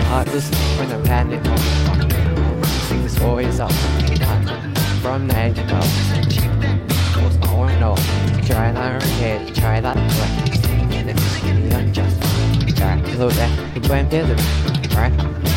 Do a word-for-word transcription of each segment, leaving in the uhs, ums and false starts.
heartless when I'm handed home. Sing the stories of from the edge of goes on and on. Try that head, try that way. And it's unjust. Try to load that, you went to the right.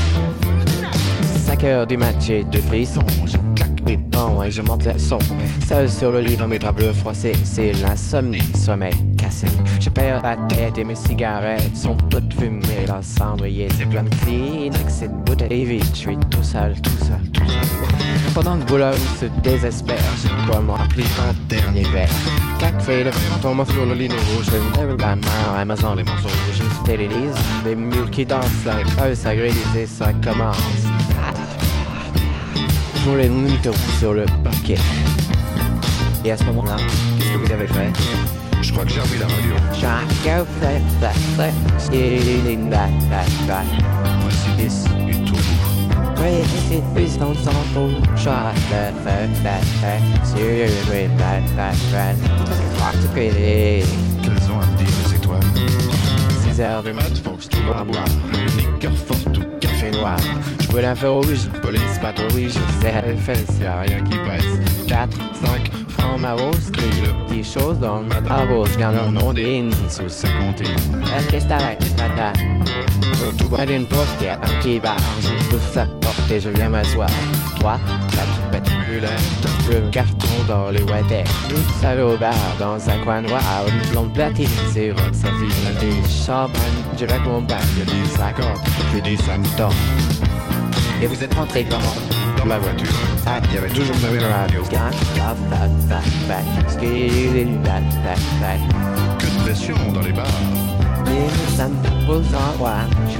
cinq heures du mat, j'ai deux frissons. Je claque mes dents et je monte le son. Seul sur le lit dans mes draps bleus froissés, c'est l'insomnie, sommeil cassé. Je perds la tête et mes cigarettes sont toutes fumées dans le cendrier. C'est plein de Kleenex, c'est une bouteille vide. Je suis tout seul, tout seul, tout seul. Pendant que Boulogne se désespère, je dois me remplir un dernier verre. Café, le vent tombe sur le lit rouge. Je lève la main en Amazon, les morceaux rouges. Je stélise, des mules qui dansent, la réponse à griser, ça commence. Je voulais une mytho sur le parquet. Et à ce moment-là, qu'est-ce que vous avez fait? Je crois que j'ai remis la radio. Chacun fait ça, fait, c'est une batte, batte, batte. Voici dix et tout. Oui, c'est plus dans son faux. Chacun fait, fait, fait, c'est une batte, batte, batte. Particulier. Quelles ont à me dire les étoiles? six heures de mat, faut que je trouve à boire. Liqueur forte ou Café noir. Je veux l'info rouge, police patrouille, je sais elle fait, c'est rien qui passe. quatre, cinq francs ma rose, des petites choses dans ma rose, je garde le nom des indices sous ce compte. Qu'est-ce que t'arrêtes, tata? Tout va d'une postière, un petit bar, je pousse sa porte et je viens m'asseoir. Toi, la poupette brûlante, le carton dans le water. Tout seul au bar, dans un coin noir, une blonde platine, c'est rot, sa fille, des champagne, je vais mon bac, il y a des cinquante, j'ai des cinquante. Et vous êtes rentré comment? Dans la voiture. Ah, Il y avait toujours le même radio. Que de pression dans les bars. Ça me pose en roi.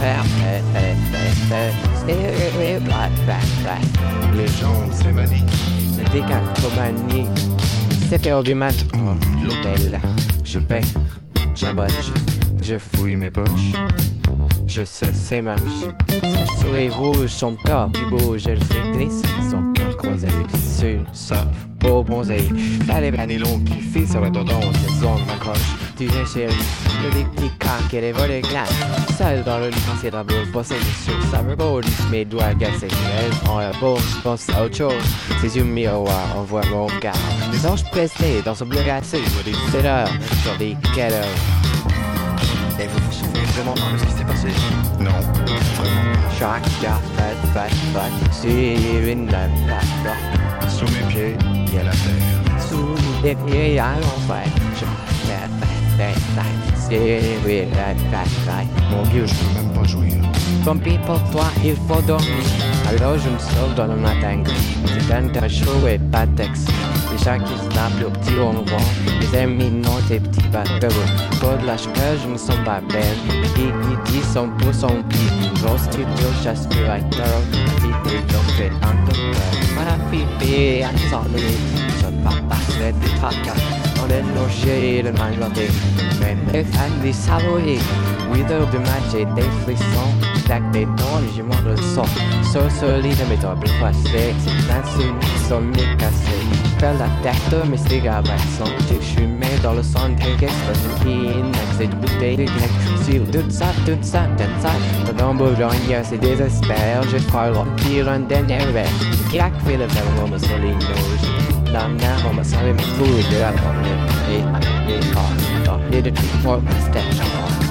Les gens, c'est manie. C'était calcomanie. sept heures du mat, oh, l'hôtel. Je paie, j'aboche, je fouille mes poches. Je sais, c'est moche. Son sourire rouge, son corps plus beau, je le fais glisser. Son cœur croisé sur ça, beau bronzé. T'as les bannis longs qui filent sur le dodon, ses ongles m'accrochent. Tu viens chérie, le petit crack et les volets glaces. Seul dans le lit, quand c'est drapeau, bossé sur sa rebond. Mes doigts cassés, elle prend la bourse, pense à autre chose. Ses yeux miroirs, on voit mon regard. Les anges pressés dans son bleu cassé, je dis c'est l'heure, sur des quelle heure. Et vous vous souvenez vraiment de ce qui s'est passé? Non, vraiment. Chaque gars fait, fait, fait, c'est une lame, Sous mes pieds, il y a la terre. sous les pieds, il y a l'enfer. Je fais, fait, fait, c'est une lame, mon vieux. Je peux même pas jouir. Tant pis pour toi, il faut dormir. Alors je me sauve dans le matin. C'est un tas chaud et pas de texte. Les gens qui se tapent le petit rond rond. Les amis non, tes petits bateaux. Pas de lâche que je me sens pas belle. Qui qui dit son pour son pied. Gros studio, j'aspirateur. Petit donc fait un peu peur. Voilà, pipi, ensemble. Je ne vais pas passer des tracas. On est logé le mangeté. Mais les fans des savoyés. huit heures de match et des frissons. Claque des dents et je monte le son. Sur ce lit de mes doubles froissés. C'est insoumis, sont mes cassés. Je perds la tête, mes cigarettes sont. Je fumé dans le son de quelques spasines. C'est du bouteille de grec. Sur tout ça, tout ça, tout ça. Dans Boulogne, c'est désespère. Je crois remplir un dernier verre. Claque fait le verre, on me souligne. La main, on me souligne. Fou de la porte. Et, et, et, et de tout pour le stage.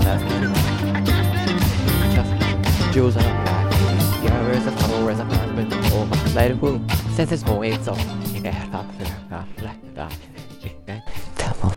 Jules on a back. Yeah, where's the tunnel, where's the apartment? Oh, let it boom. Says it's more, it's all. Yeah, up there, up, left, up.